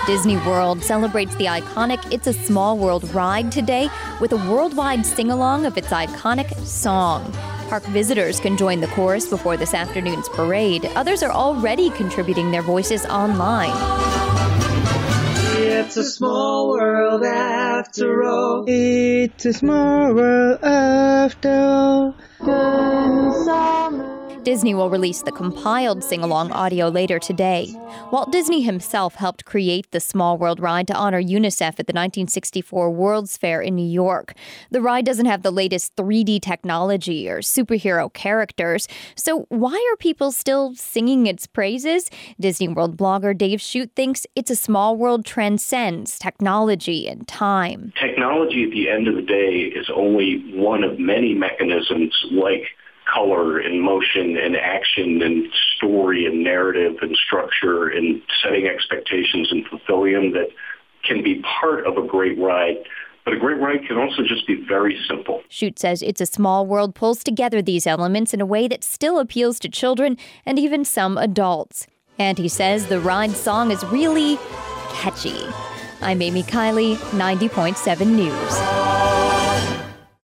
Disney World celebrates the iconic It's a Small World ride today with a worldwide sing-along of its iconic song. Park visitors can join the chorus before this afternoon's parade. Others are already contributing their voices online. It's a small world after all. It's a small world after all. Disney will release the compiled sing-along audio later today. Walt Disney himself helped create the Small World ride to honor UNICEF at the 1964 World's Fair in New York. The ride doesn't have the latest 3D technology or superhero characters, so why are people still singing its praises? Disney World blogger Dave Shute thinks It's a Small World transcends technology and time. Technology at the end of the day is only one of many mechanisms like color and motion and action and story and narrative and structure and setting expectations and fulfilling them that can be part of a great ride. But a great ride can also just be very simple. Shute says It's a Small World pulls together these elements in a way that still appeals to children and even some adults. And he says the ride song is really catchy. I'm Amy Kiley, 90.7 News.